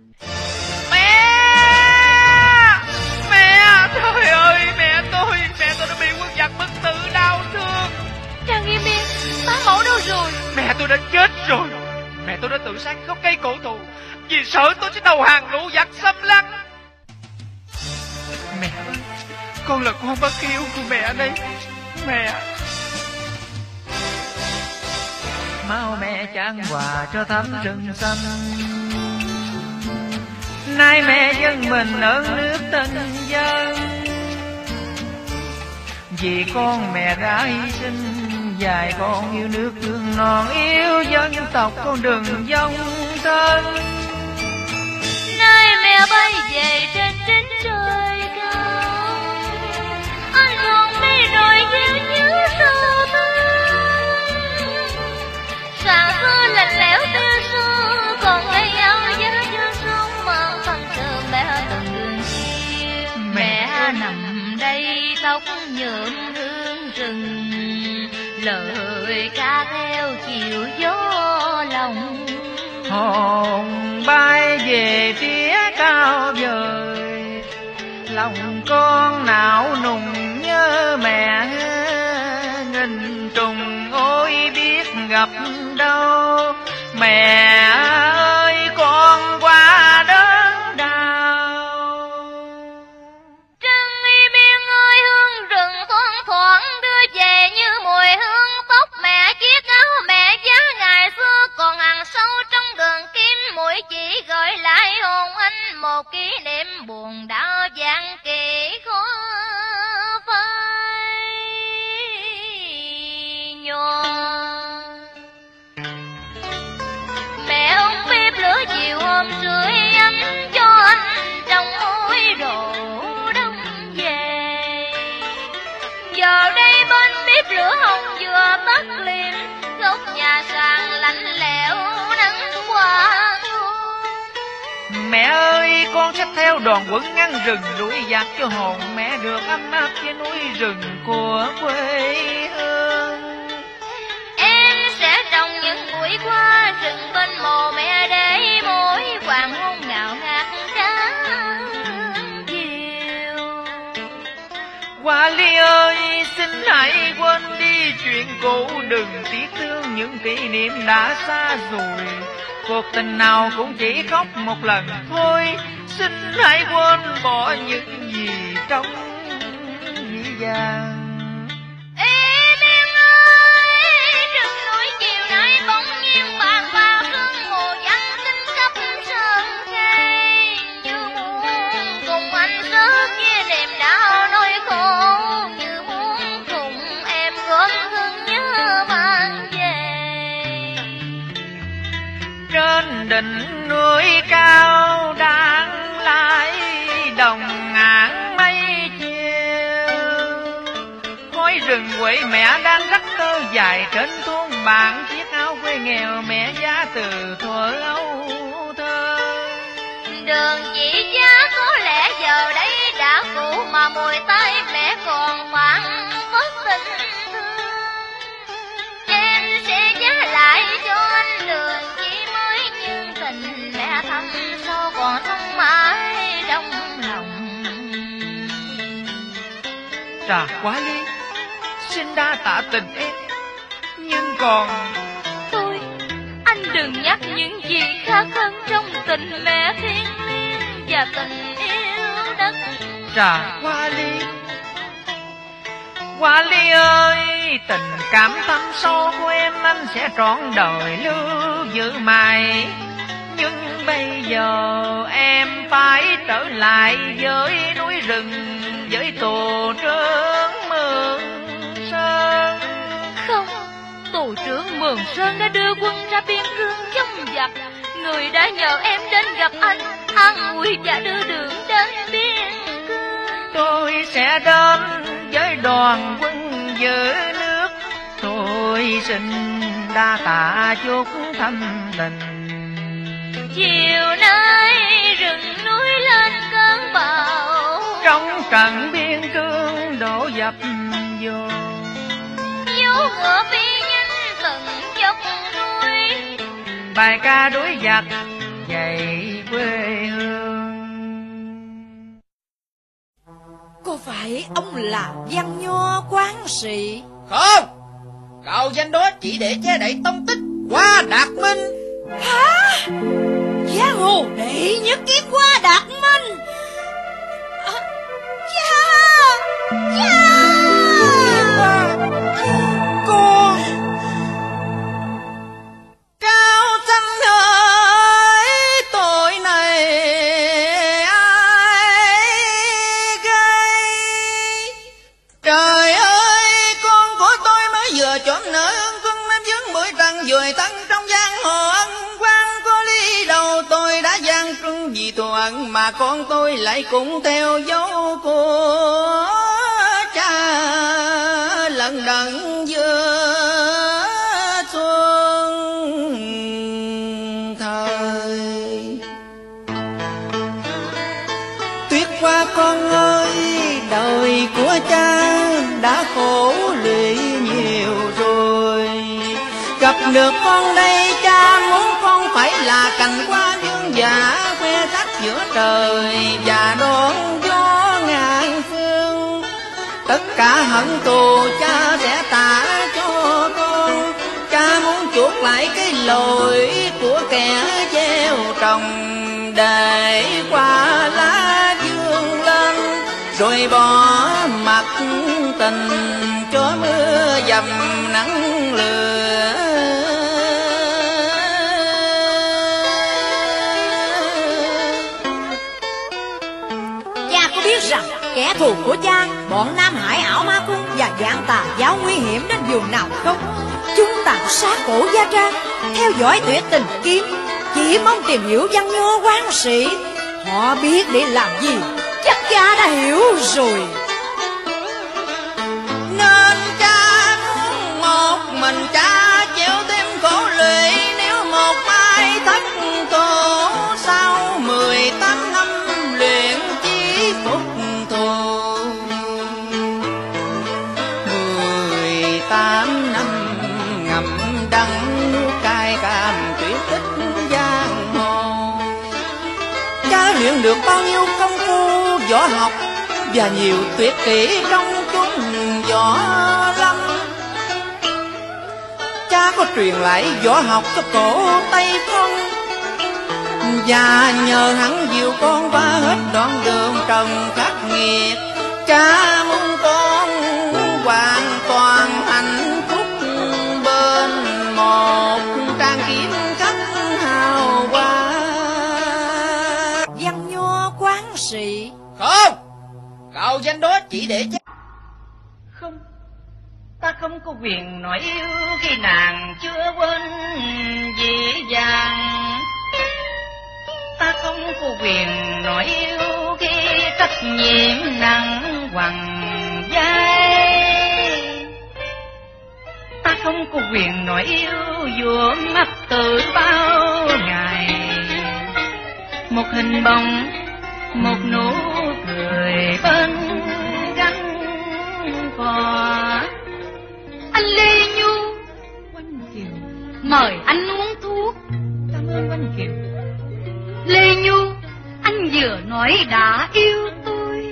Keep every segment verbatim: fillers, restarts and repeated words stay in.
Mẹ! Mẹ! Trời ơi, mẹ tôi, mẹ tôi đã bị quân giặc bức tử đau thương. Trang Nghiêm Biên, bá mẫu đâu rồi? Mẹ tôi đã chết rồi. Mẹ tôi đã tự sát gốc cây cổ thụ vì sợ tôi sẽ đầu hàng lũ giặc xâm lăng. Mẹ ơi, con là con bất hiếu của mẹ đây. Mẹ. Mau mẹ chan hòa cho thắm rừng xanh, nay mẹ dân mình ở nước tình dân. Vì con mẹ đã hy sinh, dài con yêu nước thương non, yêu dân tộc con đừng vong thân. Nay mẹ bay về trên trên trời cao, anh còn đi đồi gieo nhớ sơ thương. Xa xưa lạnh lẽo tư xưa, còn lấy áo giá cho sông mà phần sơ mẹ từng đường chia. Mẹ nằm đây tóc nhuộm hương rừng, lời ca theo chiều gió lòng. Hồn bay về phía cao vời, lòng con não nùng nhớ mẹ. Nghìn trùng ôi biết gặp đâu, mẹ ơi con qua đớn đau. Trăng y biên ơi hương rừng thoang thoảng đưa về như mùi hương tóc mẹ. Chiếc áo mẹ giá ngày xưa còn hằn sâu trong đường kim, mũi chỉ gợi lại hồn anh một kỷ niệm buồn đau vàng kỳ khó phai nhòa. Mẹ ông bếp lửa chiều hôm sưởi ấm cho anh trong môi đồ đông về. Giờ đây bên bếp lửa hồng vừa tắt liệm, góc nhà sàn lạnh lẽo nắng qua. Mẹ ơi con sẽ theo đoàn quân ngăn rừng đuổi giặc cho hồn mẹ được ấm áp trên núi rừng của quê hương. Em sẽ trồng những bụi hoa rừng bên mồ mẹ để mỗi hoàng hôn ngào ngạt cá diều. Hoa ly ơi xin hãy quên đi chuyện cũ, đừng tiếc thương những kỷ niệm đã xa rồi. Cuộc tình nào cũng chỉ khóc một lần thôi, xin hãy quên bỏ những gì trong dĩ vàng. Ê Biên ơi, rừng núi chiều nay bỗng nhiên bạc vào sương mù vắng kinh khắp sơn cây. Như muốn cùng anh rớt chia niềm đau nỗi khổ, như muốn cùng em gom hương nhớ mang về. Trên đỉnh núi cao đang lại đồng ngàn mây chiều, khói rừng quậy mẹ đang rắc tơ dài trên thôn bạn. Chiếc áo quê nghèo mẹ giá từ thuở âu thơ. Đường chỉ giá có lẽ giờ đây đã cũ, mà mùi tay mẹ còn phản phất tình thương. Em sẽ giá lại cho anh đường chỉ mới nhưng tình mẹ thăm sâu còn thông mãi trong lòng. Trà Quá Ly xin đa tạ tình em, nhưng còn Tôi, anh đừng nhắc những gì khác hơn trong tình mẹ thiêng liêng và tình yêu đất. Trà Quá Ly, Quá Ly ơi, tình cảm thâm sâu của em anh sẽ trọn đời lưu giữ mãi. Nhưng bây giờ em phải trở lại với núi rừng, với tù trưởng Mường Sơn. Không, tù trưởng Mường Sơn đã đưa quân ra biên cương chống giặc. Người đã nhờ em đến gặp anh, an ủi và đưa đường đến biên cương. Tôi sẽ đến với đoàn quân giữ nước, tôi xin đa tạ chút thâm tình. Chiều nay rừng núi lên cơn bão, Trong trận biên cương đổ dập vô, dấu ngựa phi nhanh từng dốc núi. bài ca đối giặc dày quê phải ông là văn nho quán sĩ? Không, cạo danh đó chỉ để che đậy tông tích Hoa Đạt Minh. Hả? Giang hồ đệ nhất kiếm Hoa Đạt Minh? À, cha, cha. Con Cao Thanh ơi, tội này ai gây? Trời ơi, con của tôi mới vừa chọn nợ quân năm vướng mười trần dùi tăng trong giang hồ ân quan có lý đầu. Tôi đã gian truân vì thù hận mà con tôi lại cũng theo dấu của cha lần đận giữa xuân thời. Tuyết Hoa con ơi, đời của cha đã khổ lụy nhiều rồi. Gặp được con đây cha muốn con phải là cành hoa dương giả khoe sắc giữa trời và đón gió ngàn phương. Tất cả hận thù cha sẽ trả cho con. Cha muốn chuộc lại cái lỗi của kẻ gieo trồng để qua lá dương lên, rồi bỏ mặt tình cho mưa dầm nắng lửa. Cha có biết rằng kẻ thù của cha, bọn Nam Hải ảo ma cung và Vạn Tà giáo nguy hiểm đến vùng nào không? Chúng tàn sát cổ Gia Trang, theo dõi tuyệt tình kiếm, chỉ mong tìm hiểu văn nho quán sĩ. Họ biết để làm gì, chắc cha đã hiểu rồi. Nên cha muốn một mình cha chịu thêm khổ lụy. Nếu một mai thất tổ sau mười tám năm luyện chí phục thù. Mười tám năm ngậm đắng nuốt cay cam tuyệt tích giang hồ. Cha luyện được bao nhiêu công phu võ học và nhiều tuyệt kỹ trong chúng võ lâm. Cha có truyền lại võ học cho cổ Tây Phong, và nhờ hắn dìu con qua hết đoạn đường trần khắc nghiệt. Cha muốn con hoàn toàn hạnh phúc bên một trang kiếm khách hào hoa. Văn nho quán sĩ? Không, cạo danh đó chỉ để che. Không, ta không có quyền nói yêu khi nàng chưa quên dễ dàng. Ta không có quyền nói yêu khi trách nhiệm nặng quằn vai. Ta không có quyền nói yêu vuông ấp từ bao ngày. Một hình bóng, một nụ cười bên gắn cò. Anh Lê Nhu, Oanh Kiều mời anh uống thuốc. Cảm ơn Oanh Kiều. Lê Nhu, anh vừa nói đã yêu tôi.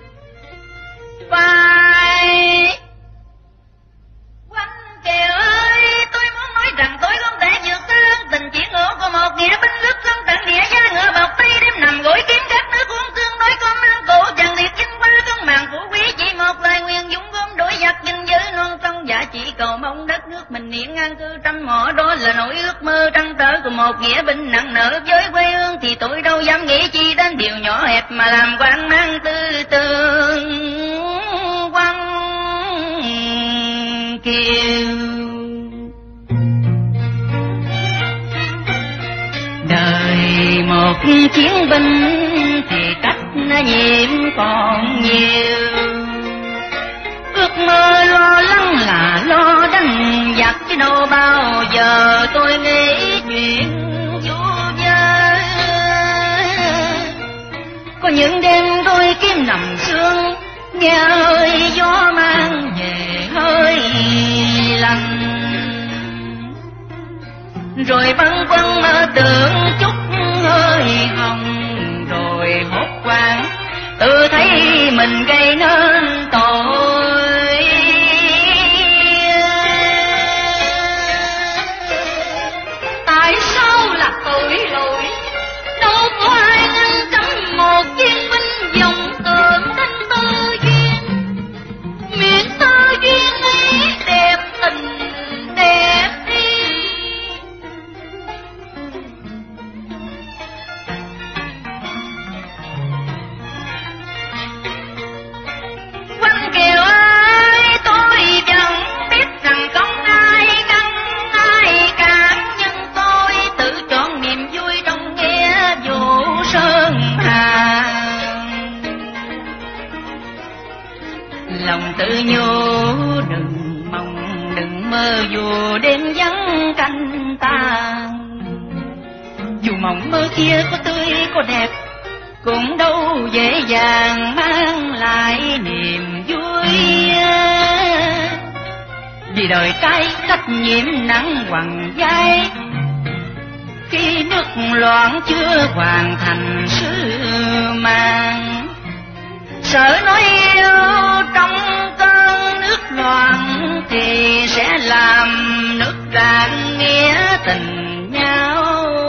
Phải. Oanh Kiều ơi, tôi muốn nói rằng tôi không thể vượt tới lương tình chỉ ngộ của một nghĩa binh nước sông tận địa giá ngựa bọc tay đêm nằm gối kiếm các nước uống thương nói con lương cổ chẳng liệt kinh qua con màng phủ quý chỉ một lời nguyện dũng gom đổi giặc dinh giới non sông dạ chỉ cầu mong đất nước mình yên an cư trăm mỏ. Đó là nỗi ước mơ trăn trở của một nghĩa binh nặng nợ với quê hương, thì tôi đâu dám nghĩ chi đến điều nhỏ hẹp mà làm quan mang tư tưởng. Quăng Kiều đời một chiến binh thì trách nhiệm còn nhiều. Ước mơ lo lắng là lo đánh giặc chứ đâu bao giờ tôi nghĩ chuyện vui vơ. Có những đêm tôi kiếm nằm sương, nghe ơi gió mang về hơi lạnh. Rồi băn khoăn mơ tưởng chút hơi hồng, rồi hốt hoảng tự thấy mình gây nên tự nhủ đừng mong đừng mơ dù đêm vắng canh tàn. Dù mộng mơ kia có tươi có đẹp cũng đâu dễ dàng mang lại niềm vui. Vì đời cái trách nhiệm nặng quằn vai, khi nước loạn chưa hoàn thành sứ mạng. Sợ nói yêu trong cơn nước loạn thì sẽ làm nước rạn nghĩa tình nhau.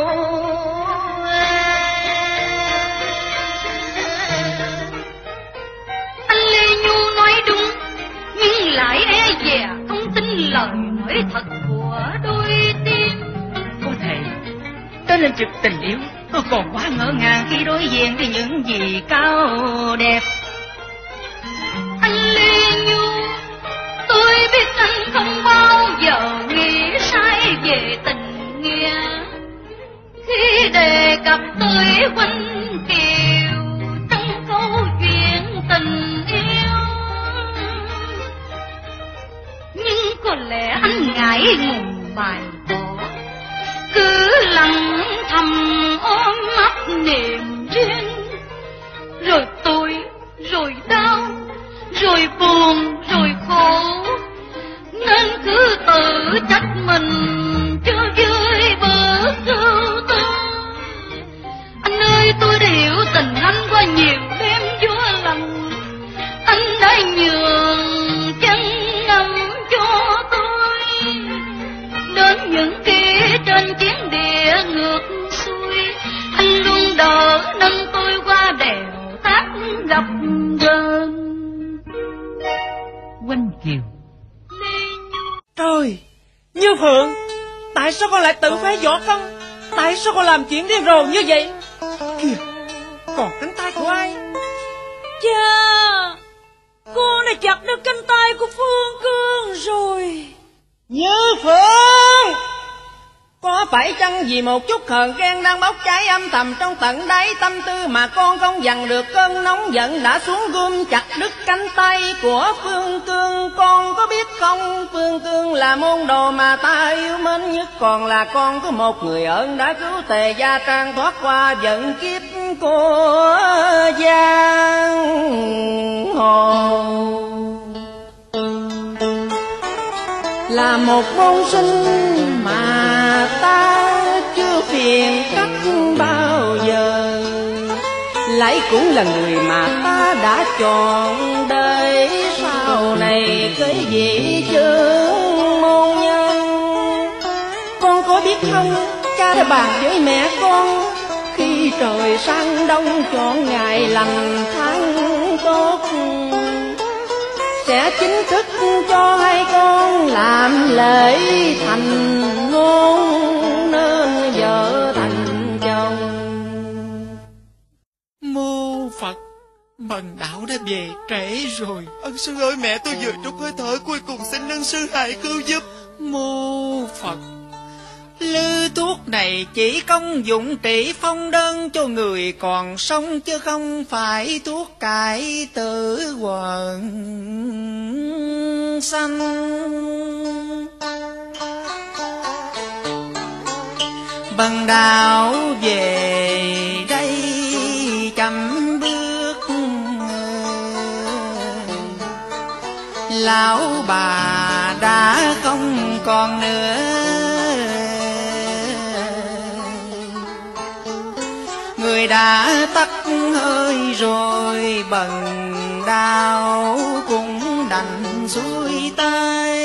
Anh Lê Nhu nói đúng, nhưng lại e dè không tin lời nói thật của đôi tim. Không thể, đó nên trực tình yêu tôi còn quá ngỡ ngàng khi đối diện với những gì cao đẹp. Anh Lê Nhu, tôi biết anh không bao giờ nghĩ sai về tình nghĩa. Khi đề cập tới Huynh Kiều trong câu chuyện tình yêu, nhưng có lẽ anh ngại ngùng bày tỏ, cứ lặng thầm ôm ấp niềm riêng. Rồi tôi, rồi đau, rồi buồn, rồi khổ, nên cứ tự trách mình cho vui bớt ưu tư. Anh ơi, tôi đã hiểu tình anh qua nhiều đêm vua lòng. Anh đã nhường chân ngầm cho tôi đến những kia trên chiến địa ngược xuôi. Anh luôn đỡ nâng tôi qua đèo thác gặp gần. Huynh Kiều. Trời, Như Phượng, tại sao con lại tự phế võ công? Tại sao con làm chuyện điên rồ như vậy? Kìa, còn cánh tay của ai? Cha, con đã chặt được cánh tay của Phương Cương rồi. Như Phượng, có phải chăng vì một chút hờn ghen đang bốc cháy âm thầm trong tận đáy tâm tư mà con không dằn được cơn nóng giận đã xuống gươm chặt đứt cánh tay của Phương Cương? Con có biết không, Phương Cương là môn đồ mà ta yêu mến nhất, còn là con có một người ơn đã cứu Tề Gia Trang thoát qua vận kiếp của giang hồ. Là một môn sinh mà ta chưa phiền trách bao giờ, lại cũng là người mà ta đã chọn để sau này cái vị chương môn nhân. Con có biết không, cha đã bàn với mẹ con, khi trời sang đông chọn ngày lành tháng tốt, sẽ chính thức cho hai con làm lễ thành hôn, nên vợ thành chồng. Mô Phật, Bần đạo đã về trễ rồi. Ân sư ơi, mẹ tôi vừa trút hơi thở cuối cùng, xin ân sư hãy cứu giúp. Mô Phật, lư thuốc này chỉ công dụng trị phong đơn cho người còn sống, chứ không phải thuốc cải tử quần sanh. Bần đạo về đây chậm bước, lão bà đã không còn nữa. Người đã tắt hơi rồi, bần đạo cũng đành xuôi tay.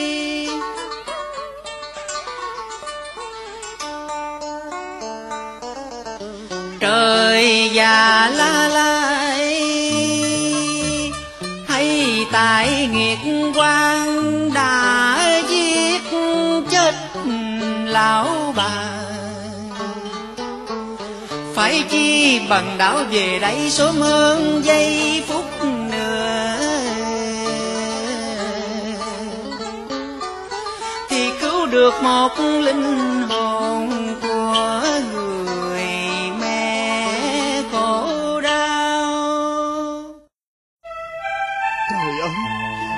Trời già la lai, hay tại nghiệt quan đã giết chết lão bà. Phải chi bần đạo về đây sớm hơn giây phút nữa, thì cứu được một linh hồn của người mẹ khổ đau. Trời ơi,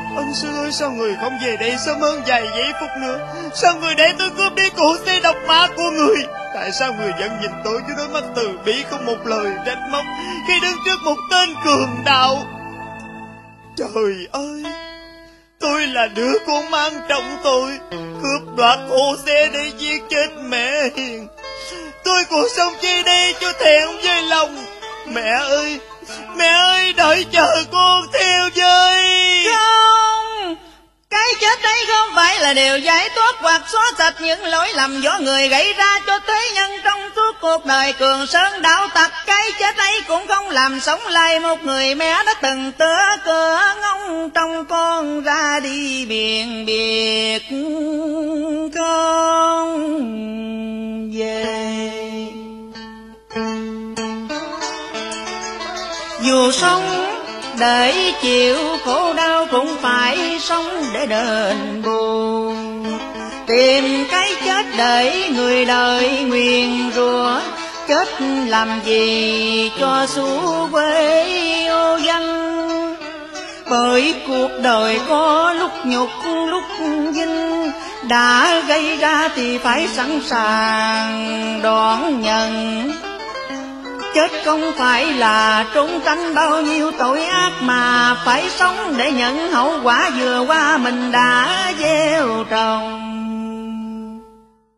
sao người không về đây sớm hơn vài giây phút nữa? Sao người để tôi cướp đi cụ xe độc mã của người? Tại sao người vẫn nhìn tôi với đôi mắt từ bi không một lời trách móc khi đứng trước một tên cường đạo? Trời ơi, tôi là đứa con mang trong tôi, cướp đoạt ô xe để giết chết mẹ Hiền. Tôi còn sống chi đây cho thẹn với lòng. Mẹ ơi, mẹ ơi, đợi chờ con theo với. Không, cái chết đấy không phải là điều giải thoát hoặc xóa sạch những lỗi lầm do người gây ra cho thế nhân trong suốt cuộc đời cường sơn đạo tặc. Cái chết ấy cũng không làm sống lại một người mẹ đã từng tựa cửa ngóng trong con ra đi biển biệt con về. Dù sống để chịu khổ đau cũng phải sống để đền bù. Tìm cái chết để người đời nguyền rủa, chết làm gì cho xú quê ô danh. Bởi cuộc đời có lúc nhục lúc vinh, đã gây ra thì phải sẵn sàng đón nhận. Chết không phải là trốn tránh bao nhiêu tội ác, mà phải sống để nhận hậu quả vừa qua mình đã gieo trồng.